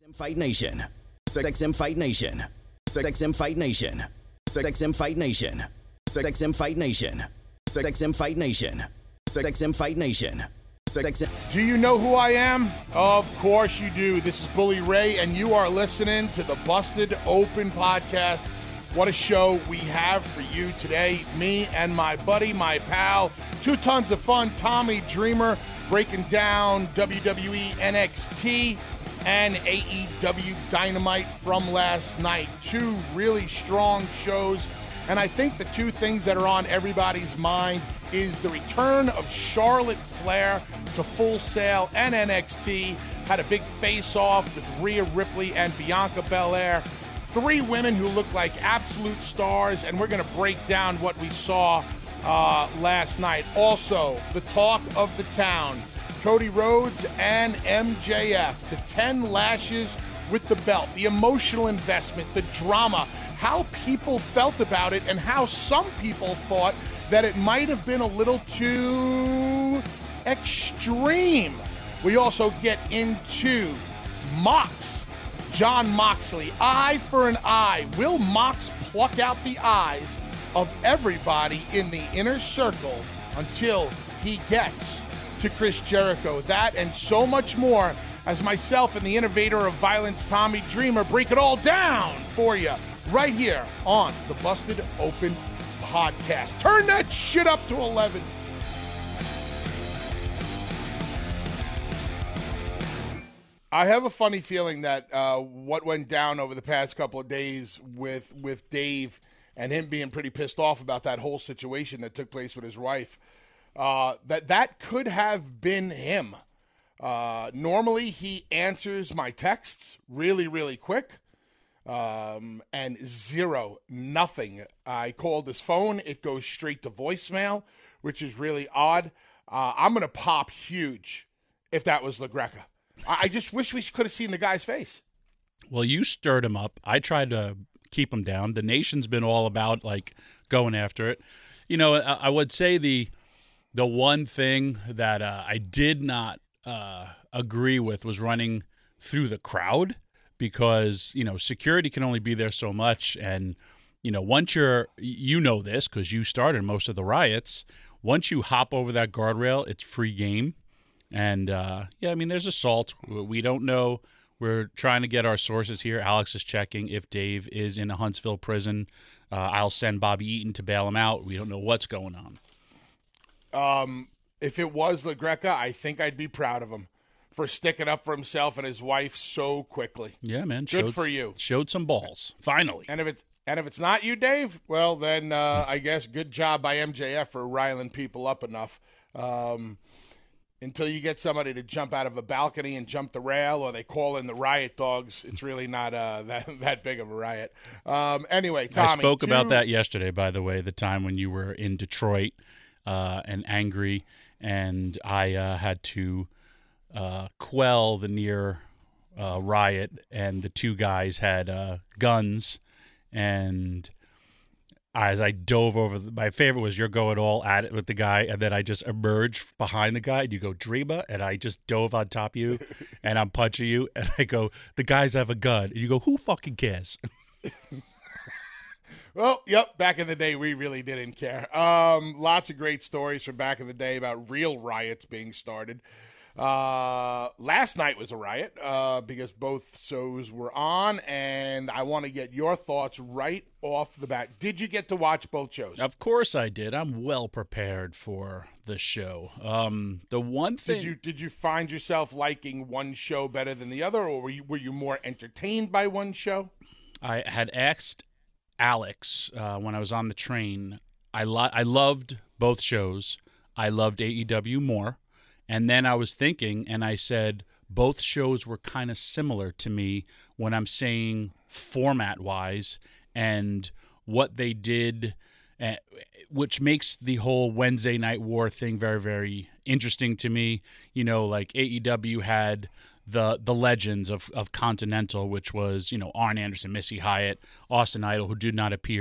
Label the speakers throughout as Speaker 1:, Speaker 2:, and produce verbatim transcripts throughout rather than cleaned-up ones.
Speaker 1: Fight Nation. X M Fight Nation. X M Fight Nation. X M Fight Nation. X M Fight Nation. X M Fight Nation. X M Fight Nation.
Speaker 2: Do you know who I am? Of course you do. This is Bully Ray, and you are listening to the Busted Open podcast. What a show we have for you today. Me and my buddy, my pal, two tons of fun, Tommy Dreamer, breaking down W W E N X T and A E W Dynamite from last night. Two really strong shows. And I think the two things that are on everybody's mind is the return of Charlotte Flair to Full Sail, and N X T had a big face-off with Rhea Ripley and Bianca Belair. Three women who look like absolute stars, and we're going to break down what we saw uh, last night. Also, the talk of the town, Cody Rhodes and M J F, the ten lashes with the belt, the emotional investment, the drama, how people felt about it, and how some people thought that it might have been a little too extreme. We also get into Mox, Jon Moxley, eye for an eye. Will Mox pluck out the eyes of everybody in the inner circle until he gets to Chris Jericho? That and so much more as myself and the innovator of violence, Tommy Dreamer, break it all down for you right here on the Busted Open podcast. Turn that shit up to eleven. I have a funny feeling that uh, what went down over the past couple of days with with Dave and him being pretty pissed off about that whole situation that took place with his wife, uh, that that could have been him. Uh, normally, he answers my texts really, really quick. Um, and zero, nothing. I called his phone. It goes straight to voicemail, which is really odd. Uh, I'm going to pop huge if that was LaGreca. I, I just wish we could have seen the guy's face.
Speaker 3: Well, you stirred him up. I tried to keep him down. The nation's been all about, like, going after it. You know, I, I would say the the one thing that uh, I did not uh, agree with was running through the crowd. Because, you know, security can only be there so much. And, you know, once you're, you know this because you started most of the riots, once you hop over that guardrail, it's free game. And, uh, yeah, I mean, there's assault. We don't know. We're trying to get our sources here. Alex is checking if Dave is in a Huntsville prison. Uh, I'll send Bobby Eaton to bail him out. We don't know what's going on.
Speaker 2: Um, if it was LaGreca, I think I'd be proud of him for sticking up for himself and his wife so quickly.
Speaker 3: Yeah, man.
Speaker 2: Good
Speaker 3: showed,
Speaker 2: for you.
Speaker 3: Showed some balls, finally.
Speaker 2: And if it's and if it's not you, Dave, well, then uh, I guess good job by M J F for riling people up enough. Um, until you get somebody to jump out of a balcony and jump the rail, or they call in the riot dogs, it's really not uh, that that big of a riot. Um, anyway, Tommy.
Speaker 3: I spoke
Speaker 2: two...
Speaker 3: about that yesterday, by the way, the time when you were in Detroit uh, and angry, and I uh, had to Uh, quell the near uh, riot, and the two guys had uh, guns, and as I dove over, the, my favorite was you're going all at it with the guy, and then I just emerged behind the guy, and you go, Dreamer, and I just dove on top of you, and I'm punching you, and I go, the guys have a gun, and you go, who fucking cares?
Speaker 2: Well, yep, back in the day, we really didn't care. Um, lots of great stories from back in the day about real riots being started. Uh, last night was a riot uh, because both shows were on, and I want to get your thoughts right off the bat. Did you get to watch both shows?
Speaker 3: Of course I did. I'm well prepared for the show. Um, the one thing
Speaker 2: did you did you find yourself liking one show better than the other, or were you were you more entertained by one show?
Speaker 3: I had asked Alex uh, when I was on the train. I lo- I loved both shows. I loved A E W more. And then I was thinking, and I said, both shows were kind of similar to me when I'm saying format-wise and what they did, uh, which makes the whole Wednesday Night War thing very, very interesting to me. You know, like A E W had the the legends of, of Continental, which was, you know, Arn Anderson, Missy Hyatt, Austin Idol, who did not appear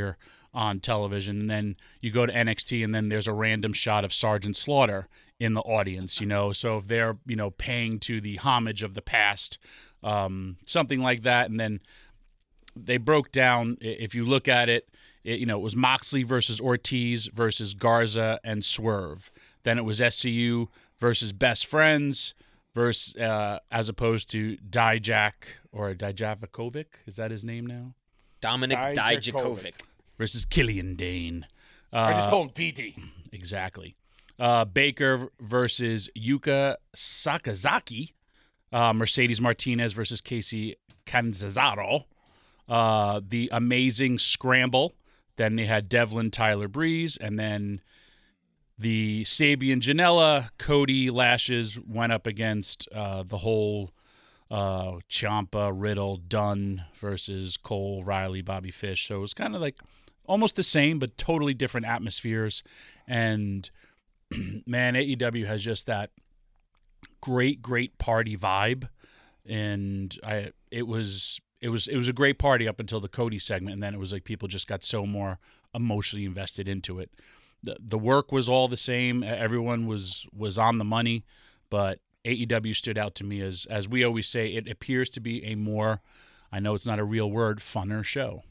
Speaker 3: on television. And then you go to N X T, and then there's a random shot of Sergeant Slaughter in the audience, you know. So if they're, you know, paying to the homage of the past, um, something like that. And then they broke down, if you look at it, it, you know, it was Moxley versus Ortiz versus Garza and Swerve. Then it was S C U versus Best Friends versus, uh, as opposed to Dijak or Dijakovic. Is that his name now?
Speaker 4: Dominic Dijakovic.
Speaker 3: Versus Killian Dane. Uh,
Speaker 2: I just call him D D.
Speaker 3: Exactly. Uh, Baker versus Yuka Sakazaki. Uh, Mercedes Martinez versus Casey Canzazaro. Uh, the Amazing Scramble. Then they had Devlin Tyler Breeze. And then the Sabian Janela, Cody Lashes went up against uh, the whole uh, Ciampa, Riddle, Dunn versus Cole, Riley, Bobby Fish. So it was kind of like almost the same, but totally different atmospheres. And man, A E W has just that great, great party vibe. And I, it was, it was, it was a great party up until the Cody segment. And then it was like people just got so more emotionally invested into it. The, the work was all the same. Everyone was, was on the money, but A E W stood out to me as, as we always say, it appears to be a more, I know it's not a real word, funner show.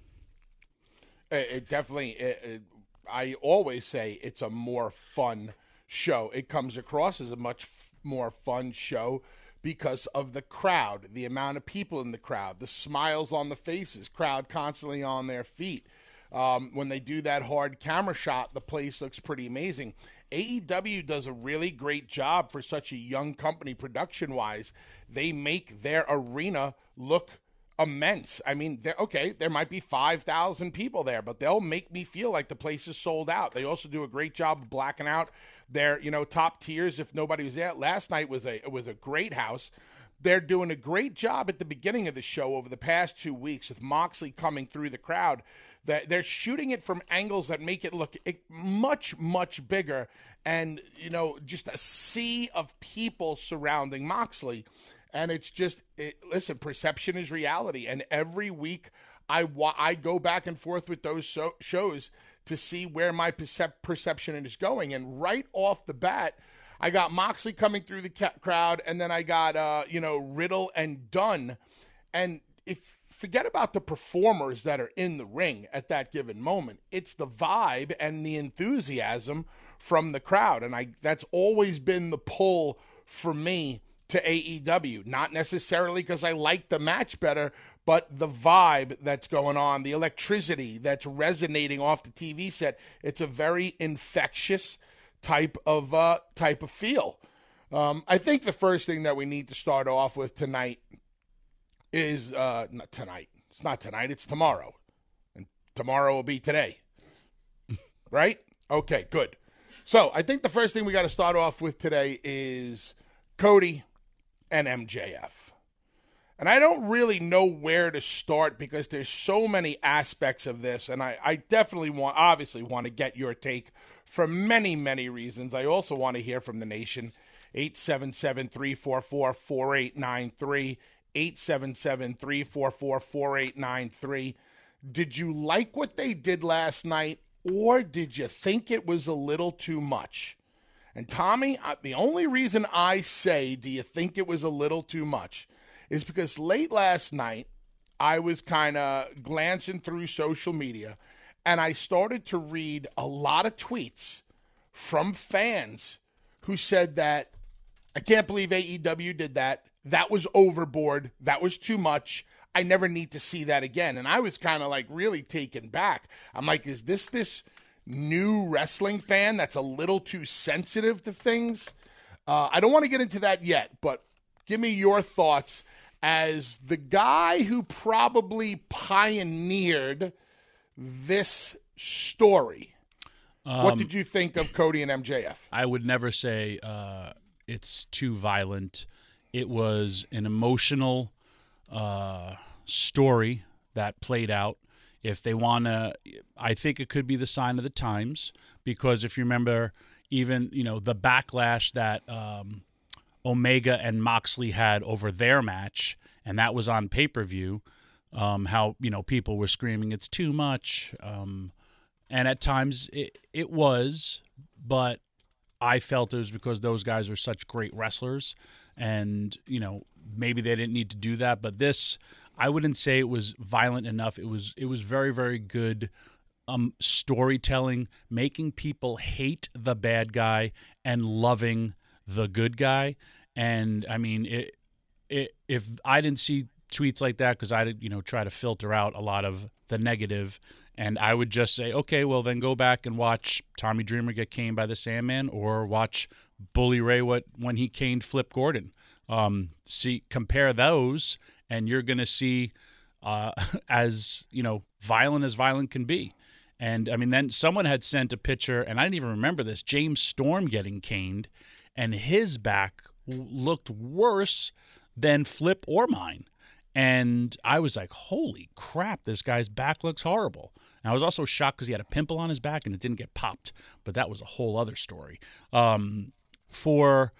Speaker 2: It, it definitely, it, it, I always say it's a more fun show. It comes across as a much f- more fun show because of the crowd, the amount of people in the crowd, the smiles on the faces, crowd constantly on their feet. Um, when they do that hard camera shot, the place looks pretty amazing. A E W does a really great job for such a young company production-wise. They make their arena look immense. I mean, okay, there might be five thousand people there, but they'll make me feel like the place is sold out. They also do a great job of blacking out their, you know, top tiers if nobody was there. Last night was a it was a great house. They're doing a great job at the beginning of the show over the past two weeks with Moxley coming through the crowd. That they're shooting it from angles that make it look much, much bigger, and, you know, just a sea of people surrounding Moxley. And it's just, it, listen, perception is reality. And every week I wa- I go back and forth with those so- shows to see where my percep- perception is going. And right off the bat, I got Moxley coming through the ca- crowd, and then I got, uh, you know, Riddle and Dunn. And if forget about the performers that are in the ring at that given moment. It's the vibe and the enthusiasm from the crowd. And I that's always been the pull for me to A E W. Not necessarily because I like the match better, but the vibe that's going on, the electricity that's resonating off the T V set. It's a very infectious type of uh, type of feel. Um, I think the first thing that we need to start off with tonight is uh, not tonight. It's not tonight. It's tomorrow. And tomorrow will be today. Right? Okay, good. So I think the first thing we got to start off with today is Cody and M J F. And I don't really know where to start because there's so many aspects of this. And I, I definitely want, obviously want to get your take for many, many reasons. I also want to hear from the nation. eight seven seven, three four four, four eight nine three. eight seven seven, three four four, four eight nine three. Did you like what they did last night, or did you think it was a little too much? And Tommy, the only reason I say, do you think it was a little too much, is because late last night, I was kind of glancing through social media, and I started to read a lot of tweets from fans who said that, I can't believe A E W did that. That was overboard. That was too much. I never need to see that again. And I was kind of like really taken back. I'm like, is this this new wrestling fan that's a little too sensitive to things? Uh, I don't want to get into that yet, but give me your thoughts as the guy who probably pioneered this story. Um, what did you think of Cody and M J F?
Speaker 3: I would never say uh, it's too violent. It was an emotional uh, story that played out. If they want to, I think it could be the sign of the times, because if you remember, even, you know, the backlash that um, Omega and Moxley had over their match, and that was on pay-per-view, um, how, you know, people were screaming, it's too much. Um, and at times it, it was, but I felt it was because those guys are such great wrestlers, and, you know, maybe they didn't need to do that. But this, I wouldn't say it was violent enough. It was it was very, very good um, storytelling, making people hate the bad guy and loving the good guy. And, I mean, it, it, if I didn't see tweets like that, because I did, you know, try to filter out a lot of the negative, and I would just say, okay, well, then go back and watch Tommy Dreamer get caned by the Sandman, or watch Bully Ray what when he caned Flip Gordon. Um, see, compare those, and you're going to see uh, as, you know, violent as violent can be. And, I mean, then someone had sent a picture, and I didn't even remember this, James Storm getting caned, and his back looked worse than Flip or mine. And I was like, holy crap, this guy's back looks horrible. And I was also shocked because he had a pimple on his back and it didn't get popped. But that was a whole other story. Um, for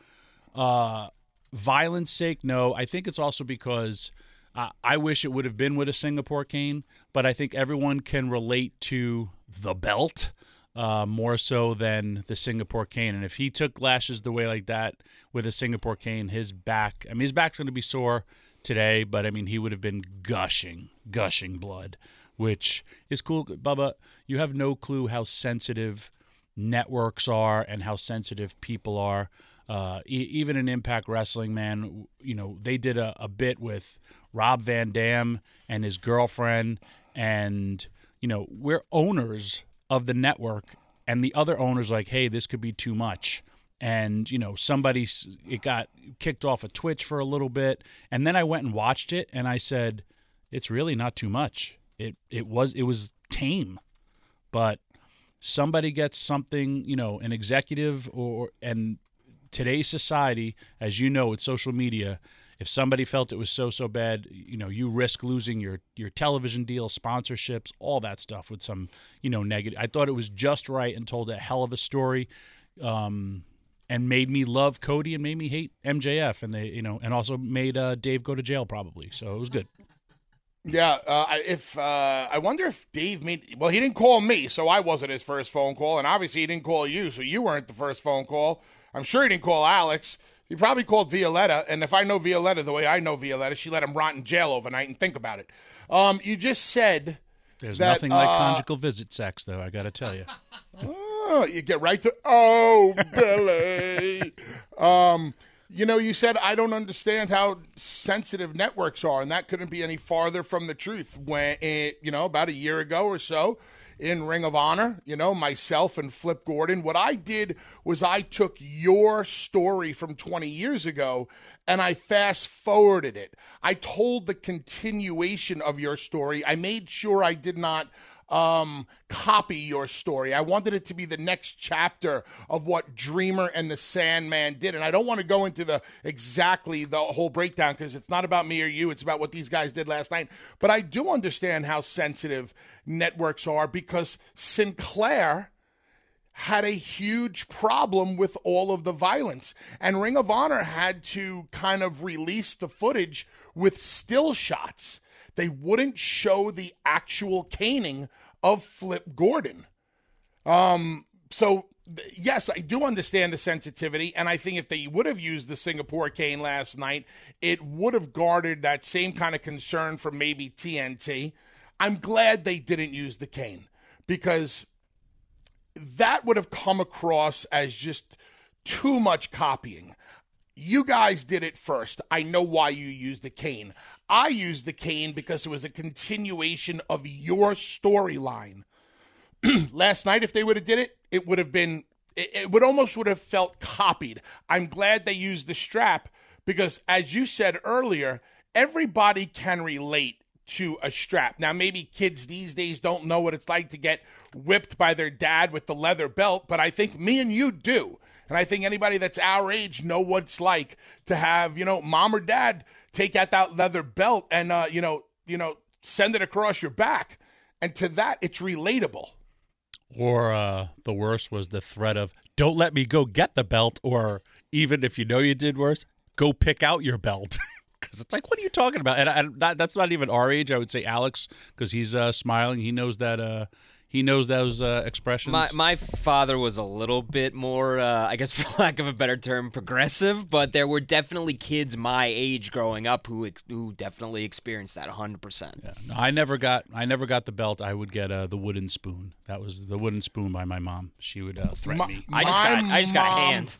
Speaker 3: uh, violence sake, no. I think it's also because uh, I wish it would have been with a Singapore cane, but I think everyone can relate to the belt uh, more so than the Singapore cane. And if he took lashes the way like that with a Singapore cane, his back, I mean, his back's going to be sore today, but I mean, he would have been gushing, gushing blood, which is cool. Bubba, you have no clue how sensitive networks are and how sensitive people are. Uh, e- even in Impact Wrestling, man, you know, they did a, a bit with Rob Van Dam and his girlfriend, and, you know, we're owners of the network, and the other owners are like, hey, this could be too much. And, you know, somebody, it got kicked off of Twitch for a little bit. And then I went and watched it, and I said, it's really not too much. It it was it was tame. But somebody gets something, you know, an executive, or and today's society, as you know, with social media, if somebody felt it was so, so bad, you know, you risk losing your, your television deal, sponsorships, all that stuff with some, you know, negative. I thought it was just right and told a hell of a story. Um And made me love Cody and made me hate M J F, and they, you know, and also made uh, Dave go to jail probably. So it was good.
Speaker 2: Yeah, uh, if uh, I wonder if Dave made. Well, he didn't call me, so I wasn't his first phone call, and obviously he didn't call you, so you weren't the first phone call. I'm sure he didn't call Alex. He probably called Violetta, and if I know Violetta the way I know Violetta, she let him rot in jail overnight. And think about it. Um, you just said
Speaker 3: there's
Speaker 2: that,
Speaker 3: nothing like
Speaker 2: uh,
Speaker 3: conjugal visit sex, though. I got to tell you.
Speaker 2: Oh, you get right to, oh, Billy. um, you know, you said, I don't understand how sensitive networks are, and that couldn't be any farther from the truth. When, it, you know, about a year ago or so in Ring of Honor, you know, myself and Flip Gordon, what I did was I took your story from twenty years ago and I fast forwarded it. I told the continuation of your story. I made sure I did not Um, copy your story. I wanted it to be the next chapter of what Dreamer and the Sandman did. And I don't want to go into the exactly the whole breakdown because it's not about me or you. It's about what these guys did last night. But I do understand how sensitive networks are because Sinclair had a huge problem with all of the violence. And Ring of Honor had to kind of release the footage with still shots. They wouldn't show the actual caning of Flip Gordon. Um, so, th- yes, I do understand the sensitivity, and I think if they would have used the Singapore cane last night, it would have garnered that same kind of concern from maybe T N T. I'm glad they didn't use the cane, because that would have come across as just too much copying. You guys did it first. I know why you used the cane. I used the cane because it was a continuation of your storyline. Last night, if they would have did it, it would have been, it, it would almost would have felt copied. I'm glad they used the strap because, as you said earlier, everybody can relate to a strap. Now, maybe kids these days don't know what it's like to get whipped by their dad with the leather belt, but I think me and you do. And I think anybody that's our age know what it's like to have, you know, mom or dad take out that leather belt and, uh, you know, you know, send it across your back. And to that, it's relatable.
Speaker 3: Or uh, the worst was the threat of, don't let me go get the belt. Or even if you know you did worse, go pick out your belt. Because it's like, what are you talking about? And I, that, that's not even our age. I would say Alex, because he's uh, smiling. He knows that uh, he knows those uh, expressions.
Speaker 4: My my father was a little bit more, uh, I guess, for lack of a better term, progressive. But there were definitely kids my age growing up who ex- who definitely experienced that one hundred percent.
Speaker 3: Yeah. No, I never got I never got the belt. I would get uh, the wooden spoon. That was the wooden spoon by my mom. She would uh, threaten
Speaker 2: my,
Speaker 3: me.
Speaker 4: I just got I just got a hand.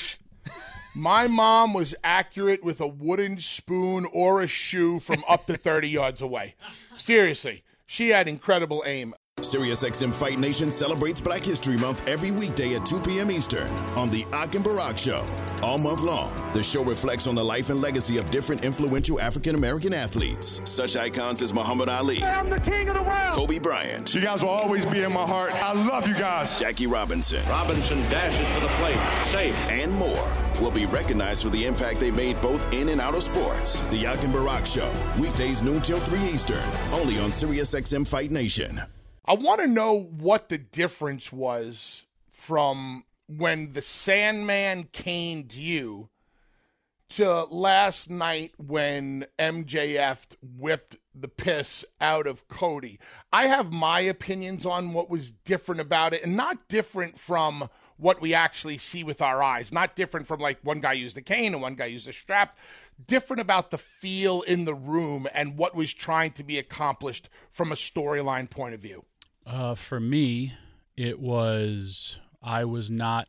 Speaker 2: My mom was accurate with a wooden spoon or a shoe from up to thirty yards away. Seriously, she had incredible aim.
Speaker 1: SiriusXM Fight Nation celebrates Black History Month every weekday at two p.m. Eastern on the Ak and Barak Show. All month long, the show reflects on the life and legacy of different influential African-American athletes, such icons as Muhammad Ali,
Speaker 5: I'm the king of the world.
Speaker 1: Kobe Bryant,
Speaker 6: You guys will always be in my heart. I love you guys.
Speaker 1: Jackie Robinson,
Speaker 5: Robinson dashes for the plate. Safe.
Speaker 1: and more will be recognized for the impact they made both in and out of sports. The Ak and Barak Show, weekdays noon till three Eastern, only on SiriusXM Fight Nation.
Speaker 2: I want to know what the difference was from when the Sandman caned you to last night when M J F whipped the piss out of Cody. I have my opinions on what was different about it, and not different from what we actually see with our eyes. Not different from like one guy used the cane and one guy used the strap. Different about the feel in the room and what was trying to be accomplished from a storyline point of view.
Speaker 3: Uh, for me, it was I was not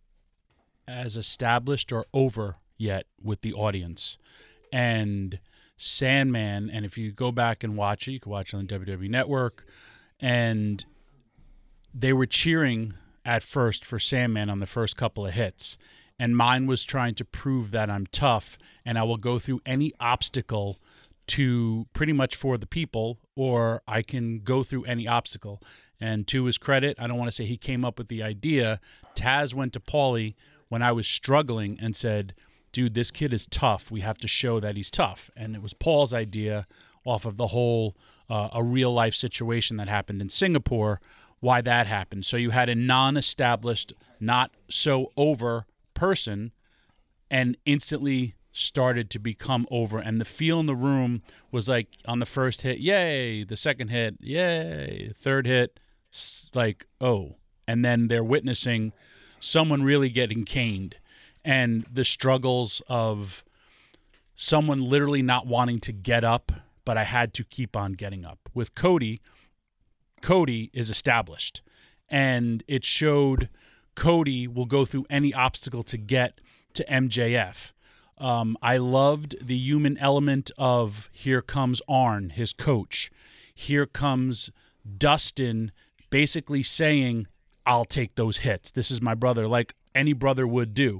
Speaker 3: as established or over yet with the audience. And Sandman, and if you go back and watch it, you can watch it on the W W E Network, and they were cheering at first for Sandman on the first couple of hits. And mine was trying to prove that I'm tough and I will go through any obstacle to pretty much for the people, or I can go through any obstacle. And to his credit, I don't want to say he came up with the idea. Taz went to Paulie when I was struggling and said, dude, this kid is tough. We have to show that he's tough. And it was Paul's idea off of the whole uh, a real life situation that happened in Singapore, why that happened. So you had a non-established, not so over person and instantly started to become over, and the feel in the room was like on the first hit, yay, the second hit, yay, third hit, like, oh, and then they're witnessing someone really getting caned and the struggles of someone literally not wanting to get up, but I had to keep on getting up. With Cody, Cody is established, and it showed Cody will go through any obstacle to get to M J F. Um, I loved the human element of here comes Arn, his coach. Here comes Dustin basically saying, I'll take those hits. This is my brother, like any brother would do.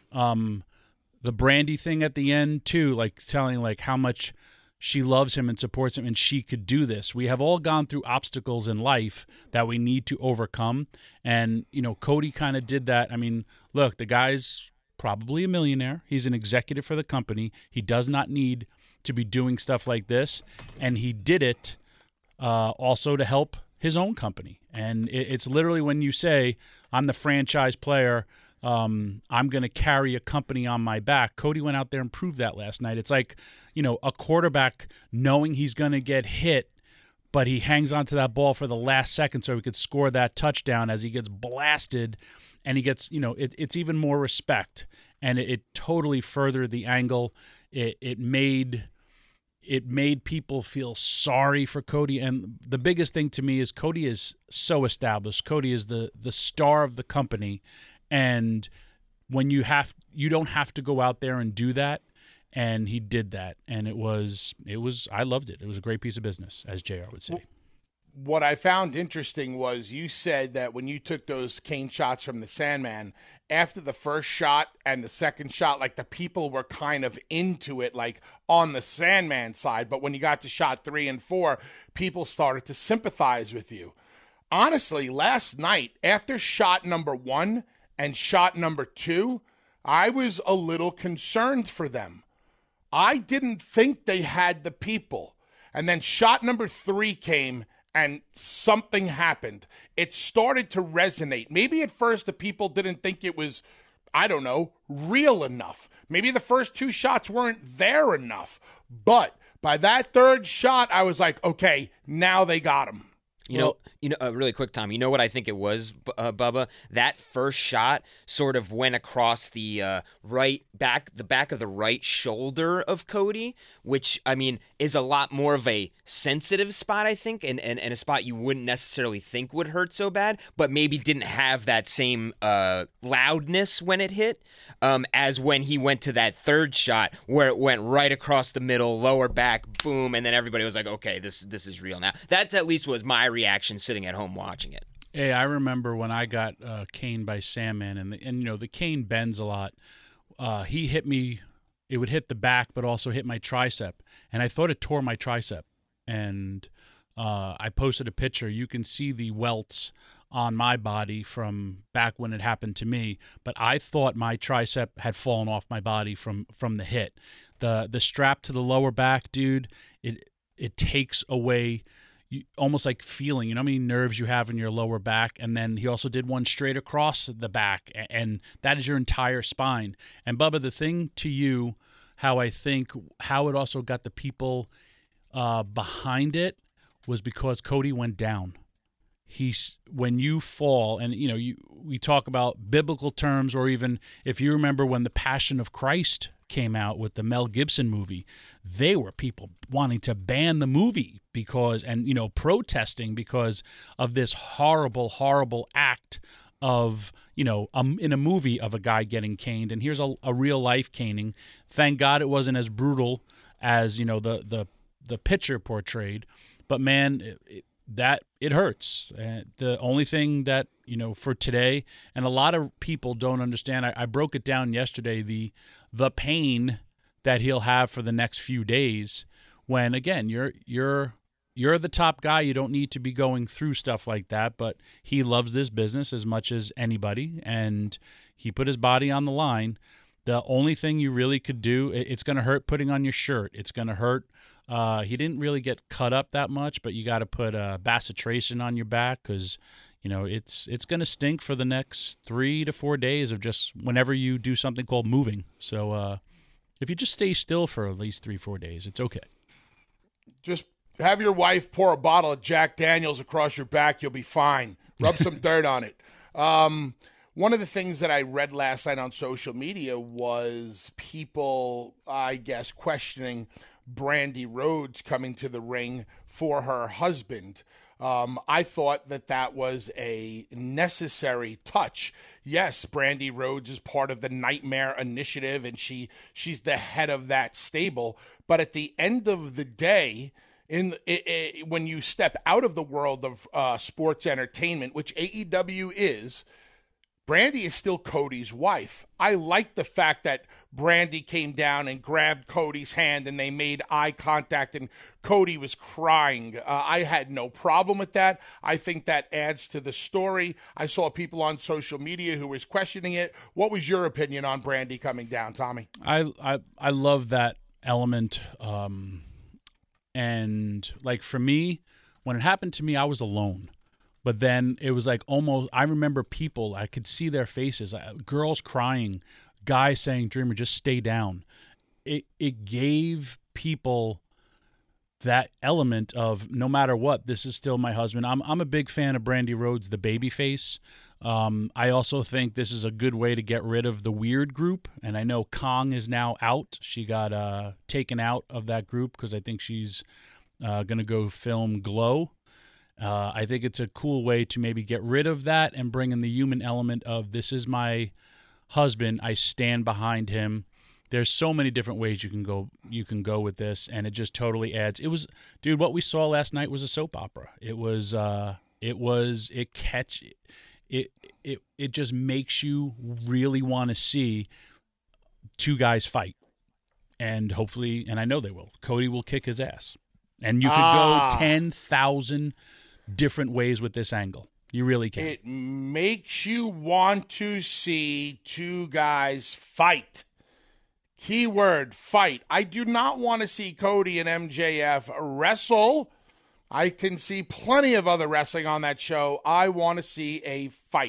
Speaker 3: Um, the Brandy thing at the end, too, like telling like how much she loves him and supports him, and she could do this. We have all gone through obstacles in life that we need to overcome. And, you know, Cody kind of did that. I mean, look, the guy's probably a millionaire. He's an executive for the company. He does not need to be doing stuff like this. And he did it uh, also to help his own company. And it, it's literally when you say, I'm the franchise player, um, I'm going to carry a company on my back. Cody went out there and proved that last night. It's like, you know, a quarterback knowing he's going to get hit, but he hangs onto that ball for the last second so he could score that touchdown as he gets blasted. And he gets, you know, it, it's even more respect, and it, it totally furthered the angle. It it made it made people feel sorry for Cody, and the biggest thing to me is Cody is so established. Cody is the the star of the company, and when you have you don't have to go out there and do that, and he did that, and it was it was I loved it. It was a great piece of business, as J R would say.
Speaker 2: What I found interesting was you said that when you took those cane shots from the Sandman, after the first shot and the second shot, like the people were kind of into it, like on the Sandman side. But when you got to shot three and four, people started to sympathize with you. Honestly, last night, after shot number one and shot number two, I was a little concerned for them. I didn't think they had the people. And then shot number three came, and something happened. It started to resonate. Maybe at first the people didn't think it was, I don't know, real enough. Maybe the first two shots weren't there enough. But by that third shot, I was like, okay, now they got him.
Speaker 4: You
Speaker 3: Well-
Speaker 4: know, you know, uh, really quick, Tom. You know what I think it was, Bu- uh, Bubba? That first shot sort of went across the uh, right back, the back of the right shoulder of Cody, which I mean is a lot more of a sensitive spot, I think, and, and, and a spot you wouldn't necessarily think would hurt so bad, but maybe didn't have that same uh, loudness when it hit, um, as when he went to that third shot where it went right across the middle, lower back, boom, and then everybody was like, okay, this this is real now. That at least was my reaction sitting at home watching it.
Speaker 3: Hey, I remember when I got uh, caned by Sandman, and the, and you know the cane bends a lot. Uh, he hit me; it would hit the back, but also hit my tricep, and I thought it tore my tricep. And uh, I posted a picture. You can see the welts on my body from back when it happened to me, but I thought my tricep had fallen off my body from from the hit. The the strap to the lower back, dude, it it takes away. You, almost like feeling, you know how many nerves you have in your lower back, and then he also did one straight across the back, and, and that is your entire spine. And Bubba, the thing to you, how I think, how it also got the people uh, behind it was because Cody went down. He's when you fall, and you know, you we talk about biblical terms, or even if you remember when the Passion of Christ came out with the Mel Gibson movie, they were people wanting to ban the movie because, and you know, protesting because of this horrible, horrible act of, you know, um, in a movie of a guy getting caned. And here's a, a real life caning. Thank God it wasn't as brutal as, you know, the the the picture portrayed. But man, it, it, that it hurts. And the only thing that, you know, for today, and a lot of people don't understand, I, I broke it down yesterday, the the pain that he'll have for the next few days when, again, you're you're you're the top guy. You don't need to be going through stuff like that, but he loves this business as much as anybody, and he put his body on the line. The only thing you really could do, it's going to hurt putting on your shirt. It's going to hurt. Uh, he didn't really get cut up that much, but you got to put a bacitracin on your back because, you know, it's it's going to stink for the next three to four days of just whenever you do something called moving. So uh, if you just stay still for at least three, four days, it's okay.
Speaker 2: Just have your wife pour a bottle of Jack Daniels across your back. You'll be fine. Rub some dirt on it. Um, one of the things that I read last night on social media was people, I guess, questioning Brandi Rhodes coming to the ring for her husband. Um, I thought that that was a necessary touch. Yes, Brandi Rhodes is part of the Nightmare Initiative, and she she's the head of that stable. But at the end of the day, in it, it, when you step out of the world of uh, sports entertainment, which A E W is, Brandi is still Cody's wife. I like the fact that Brandi came down and grabbed Cody's hand and they made eye contact and Cody was crying. Uh, I had no problem with that. I think that adds to the story. I saw people on social media who was questioning it. What was your opinion on Brandi coming down, Tommy?
Speaker 3: I I, I love that element. Um, and like for me, when it happened to me, I was alone. But then it was like almost, I remember people, I could see their faces, uh, girls crying, guys saying, Dreamer, just stay down. It it gave people that element of no matter what, this is still my husband. I'm I'm a big fan of Brandi Rhodes, the baby face. Um, I also think this is a good way to get rid of the weird group. And I know Kong is now out. She got uh, taken out of that group because I think she's uh, going to go film Glow. Uh, I think it's a cool way to maybe get rid of that and bring in the human element of this is my husband. I stand behind him. There's so many different ways you can go. You can go with this, and it just totally adds. It was, dude. What we saw last night was a soap opera. It was. Uh, it was. It catch. It. It. It just makes you really want to see two guys fight, and hopefully, and I know they will. Cody will kick his ass, and you could ah. go ten thousand different ways with this angle. You really can.
Speaker 2: It makes you want to see two guys fight. Keyword, fight. I do not want to see Cody and M J F wrestle. I can see plenty of other wrestling on that show. I want to see a fight.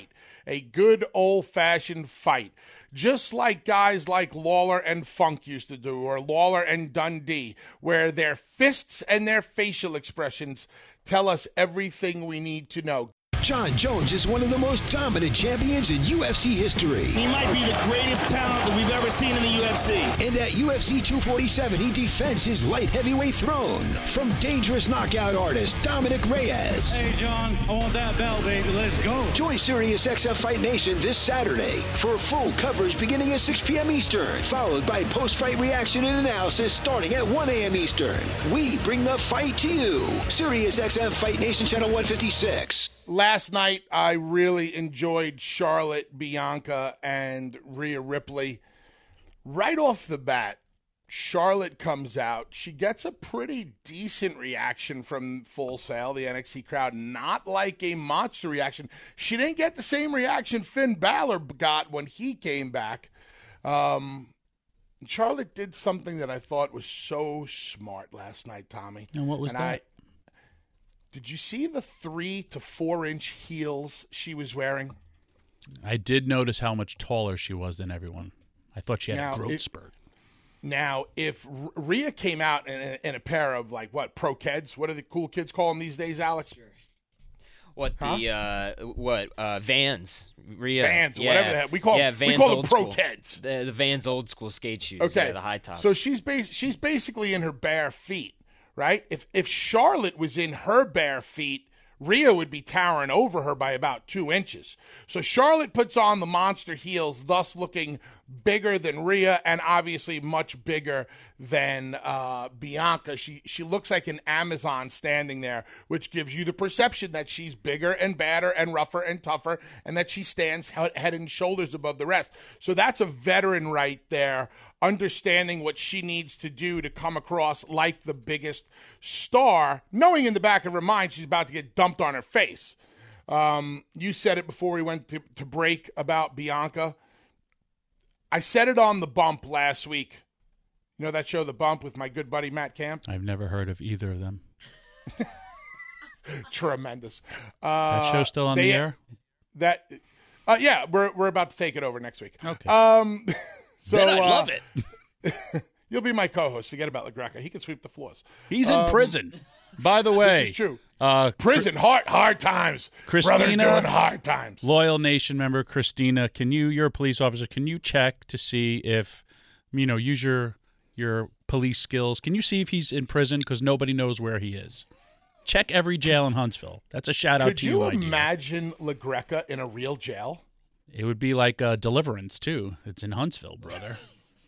Speaker 2: a good old-fashioned fight, just like guys like Lawler and Funk used to do, or Lawler and Dundee, where their fists and their facial expressions tell us everything we need to know.
Speaker 7: John Jones is one of the most dominant champions in U F C history.
Speaker 8: He might be the greatest talent that we've ever seen in the U F C.
Speaker 7: And at U F C two forty-seven, he defends his light heavyweight throne from dangerous knockout artist Dominic Reyes.
Speaker 9: Hey, John, I want that belt, baby. Let's go.
Speaker 7: Join SiriusXM Fight Nation this Saturday for full coverage beginning at six p.m. Eastern, followed by post-fight reaction and analysis starting at one a.m. Eastern. We bring the fight to you. SiriusXM Fight Nation Channel one fifty-six.
Speaker 2: Last night, I really enjoyed Charlotte, Bianca, and Rhea Ripley. Right off the bat, Charlotte comes out. She gets a pretty decent reaction from Full Sail, the N X T crowd. Not like a monster reaction. She didn't get the same reaction Finn Balor got when he came back. Um, Charlotte did something that I thought was so smart last night, Tommy.
Speaker 3: And what was
Speaker 2: and
Speaker 3: that?
Speaker 2: I, Did you see the three to four inch heels she was wearing?
Speaker 3: I did notice how much taller she was than everyone. I thought she had
Speaker 2: Now,
Speaker 3: a growth
Speaker 2: it-
Speaker 3: spurt.
Speaker 2: Now, if R- Rhea came out in a, in a pair of, like, what, pro kids? What do the cool kids call them these days, Alex?
Speaker 4: What the uh, what uh, Vans, Rhea,
Speaker 2: Vans,
Speaker 4: yeah.
Speaker 2: whatever the heck. We call,
Speaker 4: yeah,
Speaker 2: we
Speaker 4: Vans
Speaker 2: call them
Speaker 4: old
Speaker 2: pro
Speaker 4: school.
Speaker 2: kids.
Speaker 4: The, the Vans old school skate shoes.
Speaker 2: Okay,
Speaker 4: yeah, the high tops.
Speaker 2: So she's bas- she's basically in her bare feet, right? If if Charlotte was in her bare feet, Rhea would be towering over her by about two inches. So Charlotte puts on the monster heels, thus looking bigger than Rhea and obviously much bigger than uh, Bianca. She she looks like an Amazon standing there, which gives you the perception that she's bigger and badder and rougher and tougher and that she stands head and shoulders above the rest. So that's a veteran right there, understanding what she needs to do to come across like the biggest star, knowing in the back of her mind she's about to get dumped on her face. Um, you said it before we went to, to break about Bianca. I said it on The Bump last week. You know that show, The Bump, with my good buddy Matt Camp?
Speaker 3: I've never heard of either of them.
Speaker 2: Tremendous. Uh,
Speaker 3: That show's still on
Speaker 2: they,
Speaker 3: the air?
Speaker 2: That, uh, yeah, we're we're about to take it over next week.
Speaker 3: Okay.
Speaker 2: Um, so
Speaker 3: Then I
Speaker 2: uh,
Speaker 3: love it.
Speaker 2: You'll be my co-host. Forget about LaGreca. He can sweep the floors.
Speaker 3: He's in
Speaker 2: Um,
Speaker 3: prison. By the way,
Speaker 2: This is true.
Speaker 3: Uh,
Speaker 2: Prison, hard hard times. Brothers
Speaker 3: Christina-
Speaker 2: doing hard times.
Speaker 3: Loyal Nation member Christina, can you? You're a police officer. Can you check to see if, you know, use your your police skills? Can you see if he's in prison? Because nobody knows where he is. Check every jail in Huntsville. That's a shout out
Speaker 2: Could
Speaker 3: to
Speaker 2: you
Speaker 3: you. idea.
Speaker 2: imagine LaGreca in a real jail?
Speaker 3: It would be like uh, Deliverance too. It's in Huntsville, brother.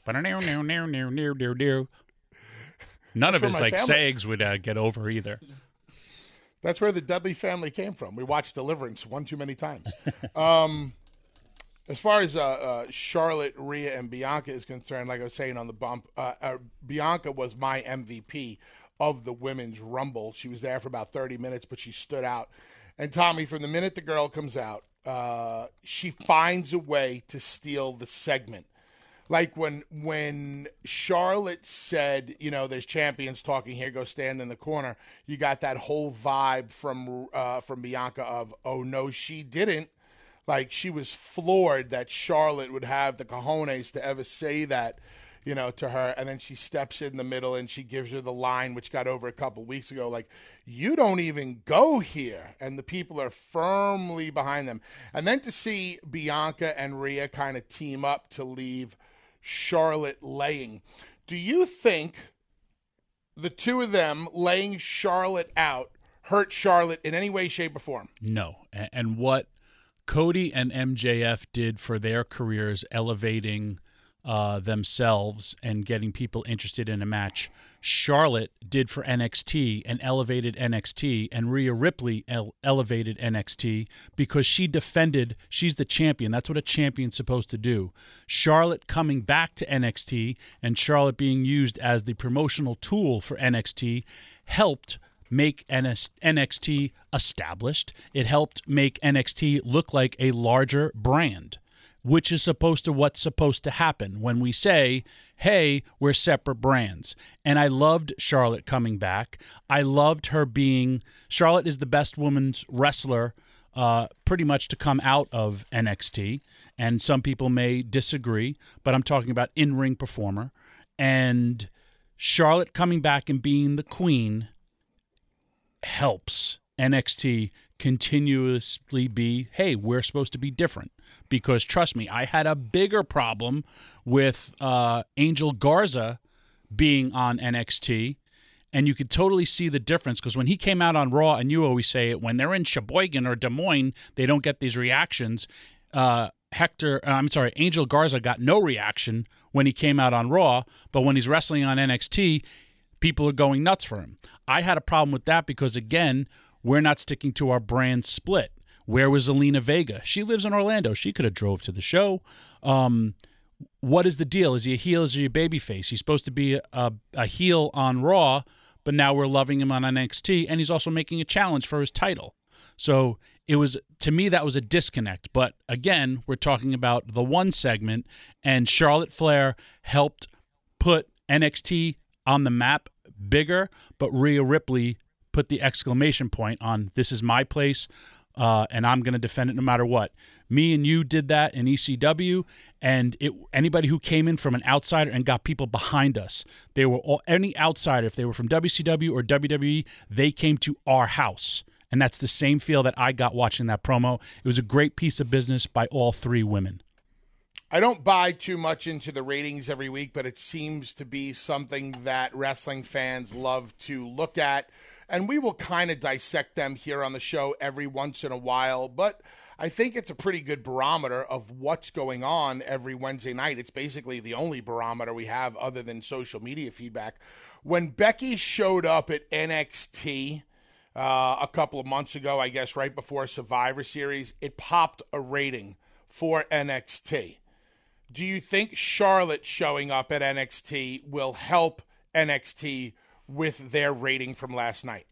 Speaker 3: None of
Speaker 2: where
Speaker 3: his
Speaker 2: my
Speaker 3: like
Speaker 2: family-
Speaker 3: sags would uh, get over either.
Speaker 2: That's where the Dudley family came from. We watched Deliverance one too many times. um, as far as uh, uh, Charlotte, Rhea, and Bianca is concerned, like I was saying on The Bump, uh, uh, Bianca was my M V P of the Women's Rumble. She was there for about thirty minutes, but she stood out. And Tommy, from the minute the girl comes out, uh, she finds a way to steal the segment. Like when when Charlotte said, you know, there's champions talking here, go stand in the corner. You got that whole vibe from uh, from Bianca of, oh, no, she didn't. Like, she was floored that Charlotte would have the cojones to ever say that, you know, to her. And then she steps in the middle and she gives her the line, which got over a couple weeks ago, like, you don't even go here. And the people are firmly behind them. And then to see Bianca and Rhea kind of team up to leave Charlotte laying. Do you think the two of them laying Charlotte out hurt Charlotte in any way, shape, or form?
Speaker 3: No. A- And what Cody and M J F did for their careers, elevating uh, themselves and getting people interested in a match, Charlotte did for N X T and elevated N X T, and Rhea Ripley ele- elevated N X T because she defended, she's the champion. That's what a champion's supposed to do. Charlotte coming back to N X T and Charlotte being used as the promotional tool for N X T helped make N X T established. It helped make N X T look like a larger brand, which is supposed to what's supposed to happen when we say, hey, we're separate brands. And I loved Charlotte coming back. I loved her being, Charlotte is the best women's wrestler uh, pretty much to come out of N X T. And some people may disagree, but I'm talking about in-ring performer. And Charlotte coming back and being the queen helps N X T continuously be, hey, we're supposed to be different. Because trust me, I had a bigger problem with uh, Angel Garza being on N X T, and you could totally see the difference because when he came out on Raw, and you always say it, when they're in Sheboygan or Des Moines, they don't get these reactions. Uh, Hector, uh, I'm sorry, Angel Garza got no reaction when he came out on Raw, but when he's wrestling on N X T, people are going nuts for him. I had a problem with that because, again, we're not sticking to our brand split. Where was Zelina Vega? She lives in Orlando. She could have drove to the show. Um, what is the deal? Is he a heel? Is he a babyface? He's supposed to be a, a heel on Raw, but now we're loving him on N X T, and he's also making a challenge for his title. So it was, to me, that was a disconnect. But again, we're talking about the one segment, and Charlotte Flair helped put N X T on the map bigger, but Rhea Ripley put the exclamation point on, this is my place, uh, and I'm going to defend it no matter what. Me and you did that in E C W, and it, anybody who came in from an outsider and got people behind us, they were all, any outsider, if they were from W C W or W W E, they came to our house. And that's the same feel that I got watching that promo. It was a great piece of business by all three women.
Speaker 2: I don't buy too much into the ratings every week, but it seems to be something that wrestling fans love to look at. And we will kind of dissect them here on the show every once in a while. But I think it's a pretty good barometer of what's going on every Wednesday night. It's basically the only barometer we have other than social media feedback. When Becky showed up at N X T uh, a couple of months ago, I guess right before Survivor Series, it popped a rating for N X T. Do you think Charlotte showing up at N X T will help N X T with their rating from last night?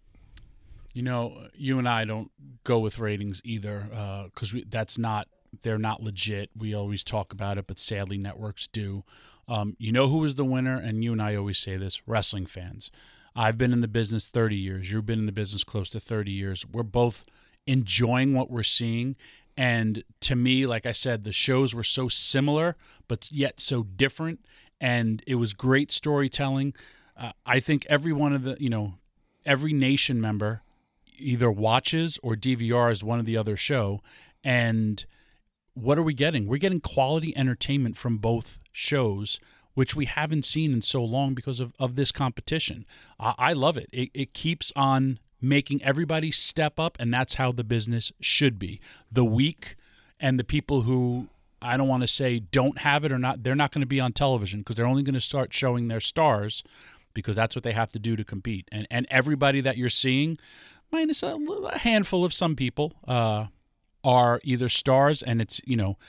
Speaker 3: You know, you and I don't go with ratings either because uh, that's not, they're not legit. We always talk about it, but sadly networks do. Um, you know who was the winner, and you and I always say this, wrestling fans. I've been in the business thirty years. You've been in the business close to thirty years. We're both enjoying what we're seeing. And to me, like I said, the shows were so similar, but yet so different. And it was great storytelling. Uh, I think every one of the, you know, every Nation member either watches or D V Rs one or the other show. And what are we getting? We're getting quality entertainment from both shows, which we haven't seen in so long because of, of this competition. I, I love it. it. It keeps on making everybody step up, and that's how the business should be. The weak and the people who, I don't want to say don't have it or not, they're not going to be on television because they're only going to start showing their stars because that's what they have to do to compete. And and everybody that you're seeing, minus a, a handful of some people, uh, are either stars, and it's, you know,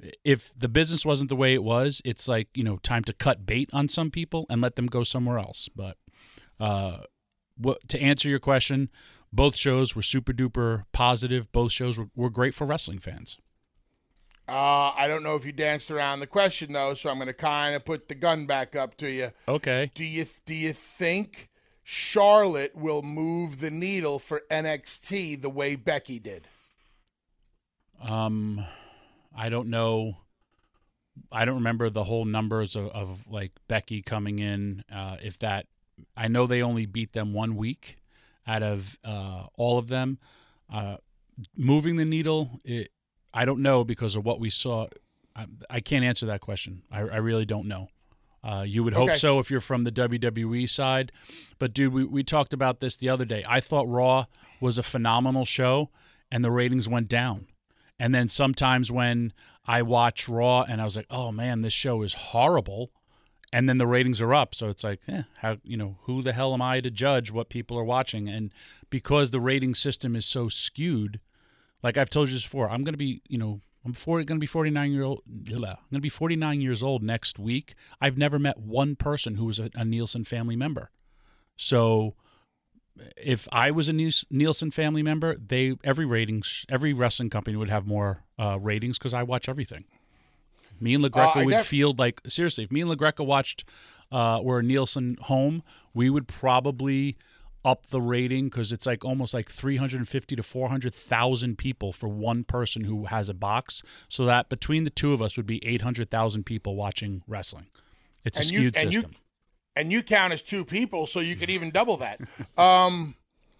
Speaker 3: if the business wasn't the way it was, it's like, you know, time to cut bait on some people and let them go somewhere else. But uh What, to answer your question, both shows were super duper positive. Both shows were, were great for wrestling fans.
Speaker 2: Uh, I don't know if you danced around the question though, so I'm going to kind of put the gun back up to you.
Speaker 3: Okay.
Speaker 2: Do you do you think Charlotte will move the needle for N X T the way Becky did?
Speaker 3: Um, I don't know. I don't remember the whole numbers of, of like Becky coming in. Uh, if that. I know they only beat them one week out of uh, all of them. Uh, moving the needle, it, I don't know because of what we saw. I, I can't answer that question. I, I really don't know. Uh, you would hope
Speaker 2: okay.
Speaker 3: so if you're from the W W E side. But, dude, we, we talked about this the other day. I thought Raw was a phenomenal show, and the ratings went down. And then sometimes when I watch Raw and I was like, oh, man, this show is horrible, and then the ratings are up. So it's like, eh, how, you know, who the hell am I to judge what people are watching? And because the rating system is so skewed, like I've told you this before, I'm going to be, you know, I'm going to be forty-nine year old. I'm going to be forty-nine years old next week. I've never met one person who was a, a Nielsen family member. So if I was a Nielsen family member, they every ratings, every wrestling company would have more uh, ratings because I watch everything. Me and LaGreca uh, would def- feel like, seriously, if me and LaGreca watched, uh, were a Nielsen home, we would probably up the rating because it's like almost like three hundred fifty to four hundred thousand people for one person who has a box. So that between the two of us would be eight hundred thousand people watching wrestling. It's a
Speaker 2: and
Speaker 3: skewed
Speaker 2: you, and
Speaker 3: system.
Speaker 2: You, and you count as two people, so you could even double that. um,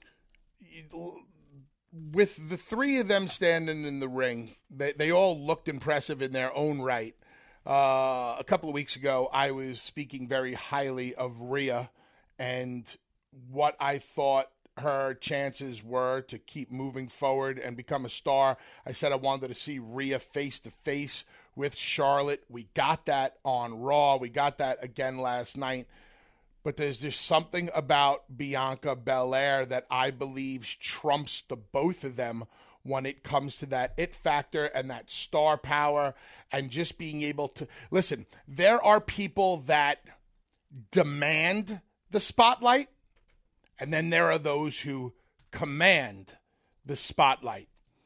Speaker 2: with the three of them standing in the ring, they, they all looked impressive in their own right. Uh, a couple of weeks ago, I was speaking very highly of Rhea and what I thought her chances were to keep moving forward and become a star. I said I wanted to see Rhea face-to-face with Charlotte. We got that on Raw. We got that again last night. But there's just something about Bianca Belair that I believe trumps the both of them when it comes to that it factor and that star power and just being able to... Listen, there are people that demand the spotlight, and then there are those who command the spotlight.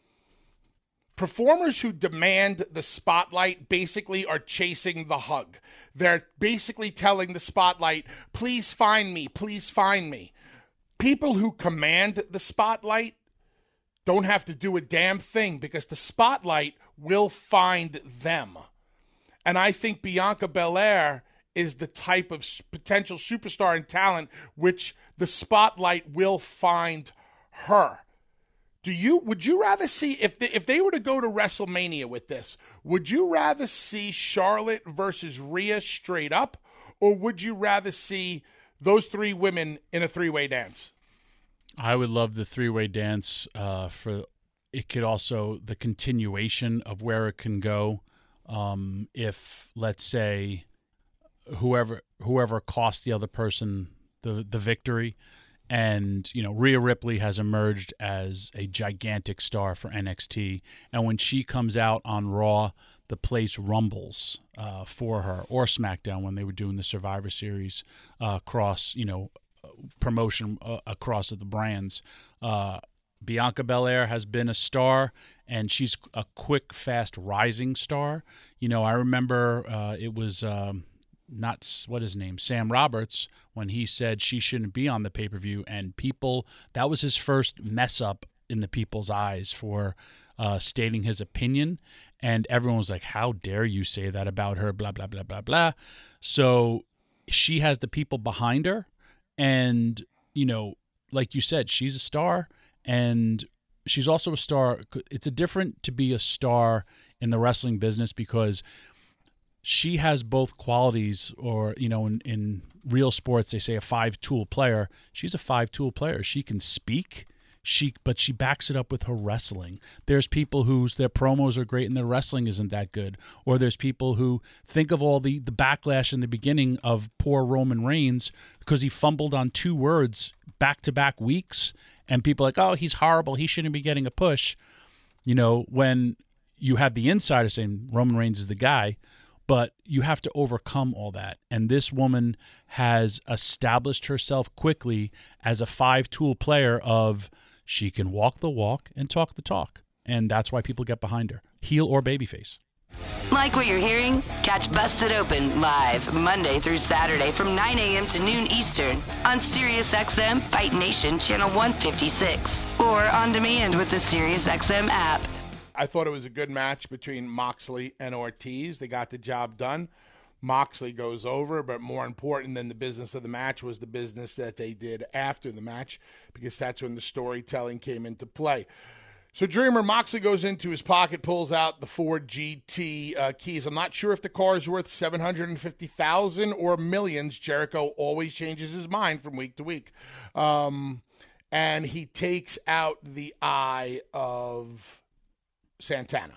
Speaker 2: Performers who demand the spotlight basically are chasing the hug. They're basically telling the spotlight, please find me, please find me. People who command the spotlight don't have to do a damn thing because the spotlight will find them. And I think Bianca Belair is the type of potential superstar and talent which the spotlight will find her. Do you? Would you rather see, if they, if they were to go to WrestleMania with this, would you rather see Charlotte versus Rhea straight up, or would you rather see those three women in a three-way dance?
Speaker 3: I would love the three-way dance uh, for it could also, the continuation of where it can go. Um, if, let's say, whoever whoever cost the other person the the victory, and you know Rhea Ripley has emerged as a gigantic star for N X T, and when she comes out on Raw, the place rumbles uh, for her, or SmackDown when they were doing the Survivor Series uh, across you know promotion uh, across the brands. Uh, Bianca Belair has been a star, and she's a quick, fast rising star. You know, I remember uh, it was. Um, not what his name, Sam Roberts, when he said she shouldn't be on the pay-per-view, and people, that was his first mess up in the people's eyes for uh, stating his opinion, and everyone was like, how dare you say that about her, blah, blah, blah, blah, blah. So she has the people behind her, and, you know, like you said, she's a star, and she's also a star. It's a different to be a star in the wrestling business because she has both qualities, or, you know, in, in real sports, they say a five-tool player. She's a five-tool player. She can speak, she, but she backs it up with her wrestling. There's people whose their promos are great and their wrestling isn't that good. Or there's people who think of all the, the backlash in the beginning of poor Roman Reigns because he fumbled on two words back-to-back weeks, and people are like, oh, he's horrible, he shouldn't be getting a push. You know, when you have the insider saying Roman Reigns is the guy, but you have to overcome all that. And this woman has established herself quickly as a five-tool player of she can walk the walk and talk the talk. And that's why people get behind her, heel or babyface.
Speaker 10: Like what you're hearing? Catch Busted Open live Monday through Saturday from nine a.m. to noon Eastern on SiriusXM Fight Nation Channel one fifty-six or on demand with the SiriusXM app.
Speaker 2: I thought it was a good match between Moxley and Ortiz. They got the job done. Moxley goes over, but more important than the business of the match was the business that they did after the match, because that's when the storytelling came into play. So Dreamer, Moxley goes into his pocket, pulls out the Ford G T uh, keys. I'm not sure if the car is worth seven hundred fifty thousand dollars or millions. Jericho always changes his mind from week to week. Um, and he takes out the eye of Santana.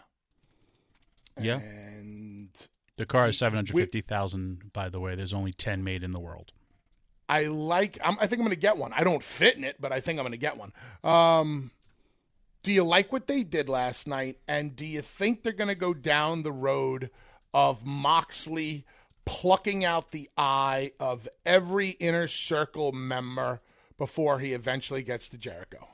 Speaker 3: Yeah.
Speaker 2: And
Speaker 3: the car is seven hundred fifty thousand, by the way. There's only ten made in the world.
Speaker 2: I like, I'm, I think I'm going to get one. I don't fit in it, but I think I'm going to get one. Um, do you like what they did last night? And do you think they're going to go down the road of Moxley plucking out the eye of every Inner Circle member before he eventually gets to Jericho?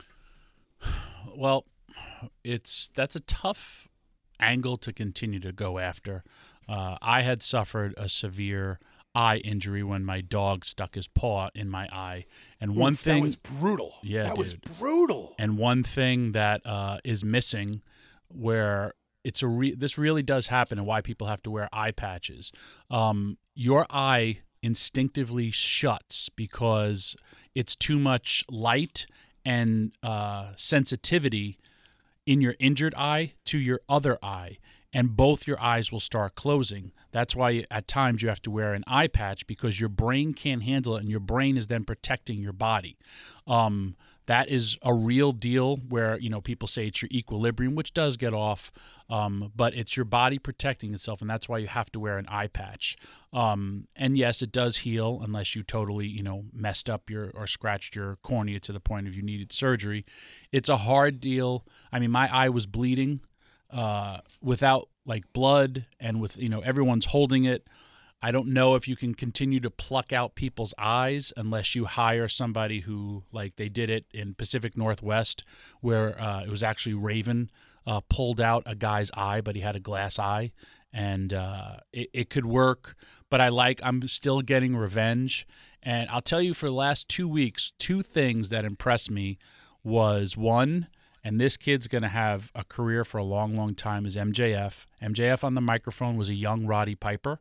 Speaker 3: Well, it's that's a tough angle to continue to go after. Uh, I had suffered a severe eye injury when my dog stuck his paw in my eye. And one
Speaker 2: Oof,
Speaker 3: thing
Speaker 2: that was brutal.
Speaker 3: Yeah,
Speaker 2: that
Speaker 3: dude.
Speaker 2: was brutal.
Speaker 3: And one thing that uh, is missing, where it's a re- this really does happen, and why people have to wear eye patches. Um, your eye instinctively shuts because it's too much light and uh, sensitivity in your injured eye to your other eye, and both your eyes will start closing. That's why at times you have to wear an eye patch, because your brain can't handle it, and your brain is then protecting your body. Um, that is a real deal, where, you know, people say it's your equilibrium, which does get off, um, but it's your body protecting itself, and that's why you have to wear an eye patch. Um, and yes, it does heal unless you totally, you know, messed up your or scratched your cornea to the point of you needed surgery. It's a hard deal. I mean, my eye was bleeding uh, without like blood, and with, you know, everyone's holding it. I don't know if you can continue to pluck out people's eyes unless you hire somebody who, like they did it in Pacific Northwest, where uh, it was actually Raven uh, pulled out a guy's eye, but he had a glass eye, and uh, it, it could work. But I like, I'm still getting revenge. And I'll tell you, for the last two weeks, two things that impressed me was, one, and this kid's going to have a career for a long, long time, is M J F. M J F on the microphone was a young Roddy Piper.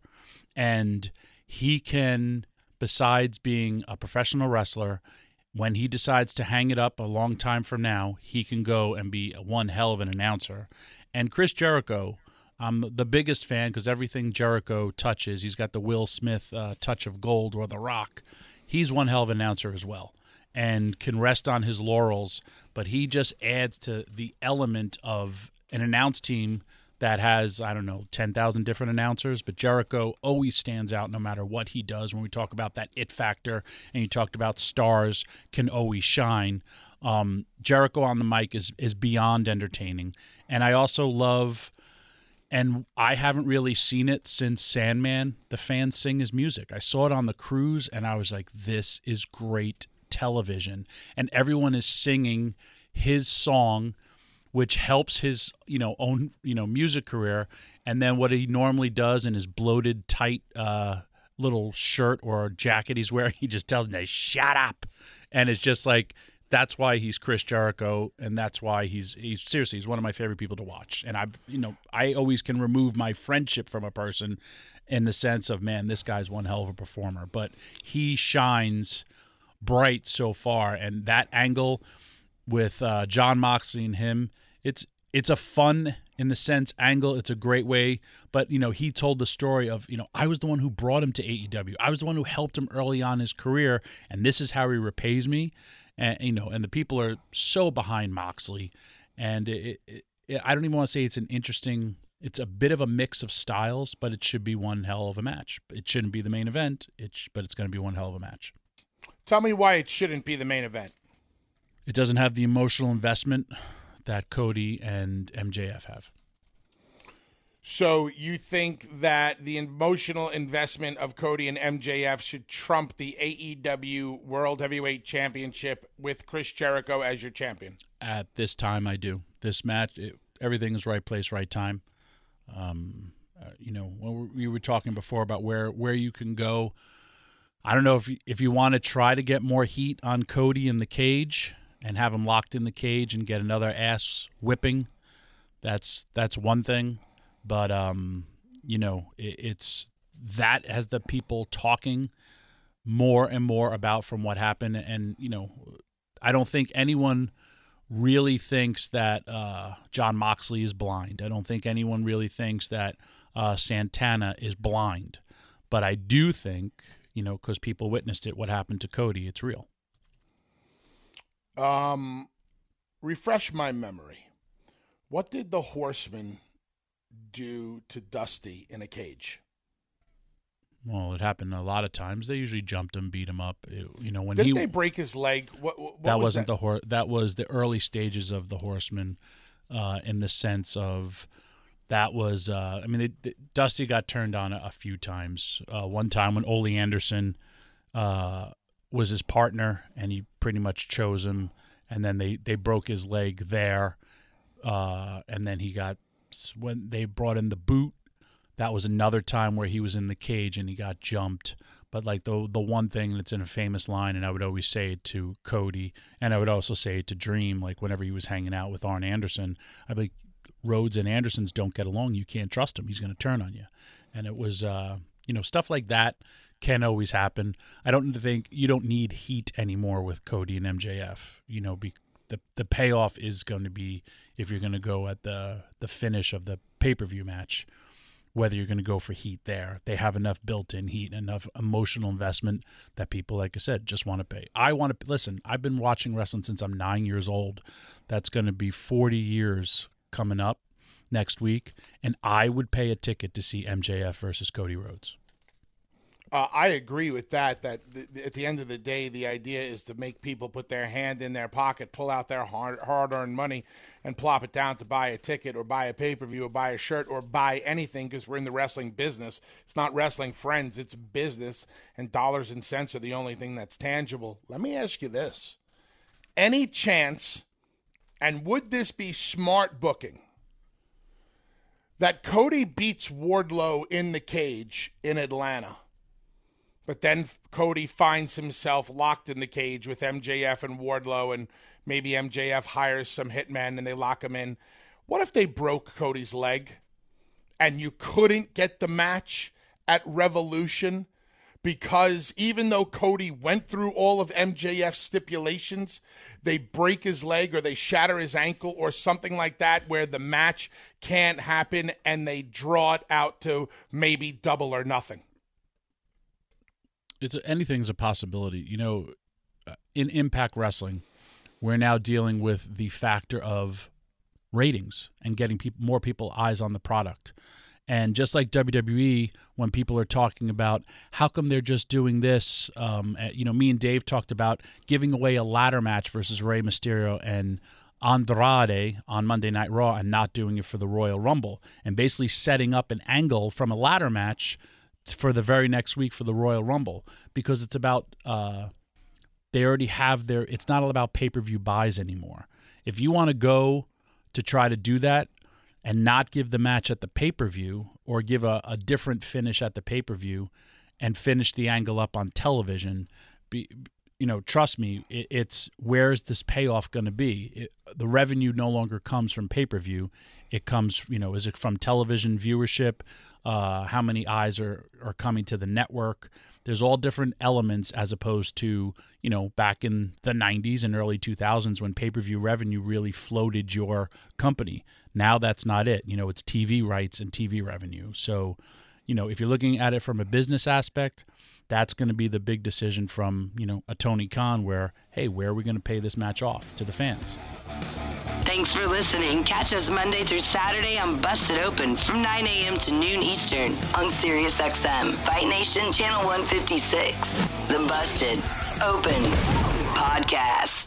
Speaker 3: And he can, besides being a professional wrestler, when he decides to hang it up a long time from now, he can go and be one hell of an announcer. And Chris Jericho, I'm the biggest fan, because everything Jericho touches, he's got the Will Smith uh, touch of gold, or The Rock. He's one hell of an announcer as well, and can rest on his laurels. But he just adds to the element of an announce team that has, I don't know, ten thousand different announcers, but Jericho always stands out no matter what he does. When we talk about that it factor, and you talked about stars can always shine, um, Jericho on the mic is is beyond entertaining. And I also love, and I haven't really seen it since Sandman, the fans sing his music. I saw it on the cruise, and I was like, this is great television. And everyone is singing his song, which helps his, you know, own, you know, music career. And then what he normally does in his bloated, tight uh, little shirt or jacket he's wearing, he just tells them to shut up. And it's just like, that's why he's Chris Jericho, and that's why he's he's seriously he's one of my favorite people to watch. And I, you know, I always can remove my friendship from a person in the sense of, man, this guy's one hell of a performer, but he shines bright so far. And that angle with uh, Jon Moxley and him, It's it's a fun, in the sense, angle. It's a great way. But, you know, he told the story of, you know, I was the one who brought him to A E W. I was the one who helped him early on in his career, and this is how he repays me. And, you know, and the people are so behind Moxley. And it, it, it, I don't even want to say it's an interesting, it's a bit of a mix of styles, but it should be one hell of a match. It shouldn't be the main event, it sh- but it's going to be one hell of a match.
Speaker 2: Tell me why it shouldn't be the main event.
Speaker 3: It doesn't have the emotional investment that Cody and M J F have.
Speaker 2: So you think that the emotional investment of Cody and M J F should trump the A E W World Heavyweight Championship with Chris Jericho as your champion?
Speaker 3: At this time, I do. This match, it, everything is right place, right time. Um, uh, you know, when we were talking before about where, where you can go, I don't know if you, if you want to try to get more heat on Cody in the cage and have him locked in the cage and get another ass whipping, that's that's one thing. But, um, you know, it, it's that has the people talking more and more about from what happened. And, you know, I don't think anyone really thinks that uh, Jon Moxley is blind. I don't think anyone really thinks that uh, Santana is blind. But I do think, you know, because people witnessed it, what happened to Cody, it's real.
Speaker 2: Um, refresh my memory. What did the Horsemen do to Dusty in a cage?
Speaker 3: Well, it happened a lot of times. They usually jumped him, beat him up. It, you know, when
Speaker 2: Didn't
Speaker 3: he
Speaker 2: they break his leg? What, what
Speaker 3: that
Speaker 2: was
Speaker 3: wasn't
Speaker 2: that?
Speaker 3: the hor- That was the early stages of the Horsemen, uh, in the sense of that was. Uh, I mean, they, they, Dusty got turned on a, a few times. Uh, one time when Ole Anderson uh, was his partner, and he pretty much chose him. And then they, they broke his leg there, uh, and then he got when they brought in the boot. that was another time where he was in the cage and he got jumped. But like the the one thing that's in a famous line, and I would always say it to Cody, and I would also say it to Dream, like whenever he was hanging out with Arn Anderson, I'd be like, Rhodes and Andersons don't get along. You can't trust him. He's going to turn on you. And it was, uh, you know, stuff like that can always happen. I don't think you don't need heat anymore with Cody and M J F. You know, be, the the payoff is going to be if you're going to go at the the finish of the pay-per-view match, whether you're going to go for heat there. They have enough built-in heat, enough emotional investment that people, like I said, just want to pay. I want to listen. I've been watching wrestling since I'm nine years old. That's going to be forty years coming up next week, and I would pay a ticket to see M J F versus Cody Rhodes.
Speaker 2: Uh, I agree with that, that th- at the end of the day, the idea is to make people put their hand in their pocket, pull out their hard, hard-earned money, and plop it down to buy a ticket or buy a pay-per-view or buy a shirt or buy anything, because we're in the wrestling business. It's not wrestling friends, it's business, and dollars and cents are the only thing that's tangible. Let me ask you this. Any chance, and would this be smart booking, that Cody beats Wardlow in the cage in Atlanta, but then Cody finds himself locked in the cage with M J F and Wardlow, and maybe M J F hires some hitmen and they lock him in? What if they broke Cody's leg and you couldn't get the match at Revolution because even though Cody went through all of M J F's stipulations, they break his leg or they shatter his ankle or something like that where the match can't happen and they draw it out to maybe double or nothing?
Speaker 3: It's anything's a possibility. You know, in Impact Wrestling, we're now dealing with the factor of ratings and getting people, more people eyes on the product. And just like W W E, when people are talking about how come they're just doing this, um, you know, me and Dave talked about giving away a ladder match versus Rey Mysterio and Andrade on Monday Night Raw and not doing it for the Royal Rumble, and basically setting up an angle from a ladder match for the very next week for the Royal Rumble, because it's about uh, they already have their. It's not all about pay-per-view buys anymore. If you want to go to try to do that and not give the match at the pay-per-view or give a, a different finish at the pay-per-view and finish the angle up on television, be, you know, trust me, it, it's where's this payoff going to be? It, the revenue no longer comes from pay-per-view. It comes, you know, is it from television viewership? Uh, how many eyes are, are coming to the network? There's all different elements as opposed to, you know, back in the nineties and early two thousands when pay-per-view revenue really floated your company. Now that's not it. You know, it's T V rights and T V revenue. So, you know, if you're looking at it from a business aspect, that's going to be the big decision from, you know, a Tony Khan where, hey, where are we going to pay this match off to the fans?
Speaker 10: Thanks for listening. Catch us Monday through Saturday on Busted Open from nine a.m. to noon Eastern on Sirius X M, Fight Nation Channel one fifty-six. The Busted Open Podcast.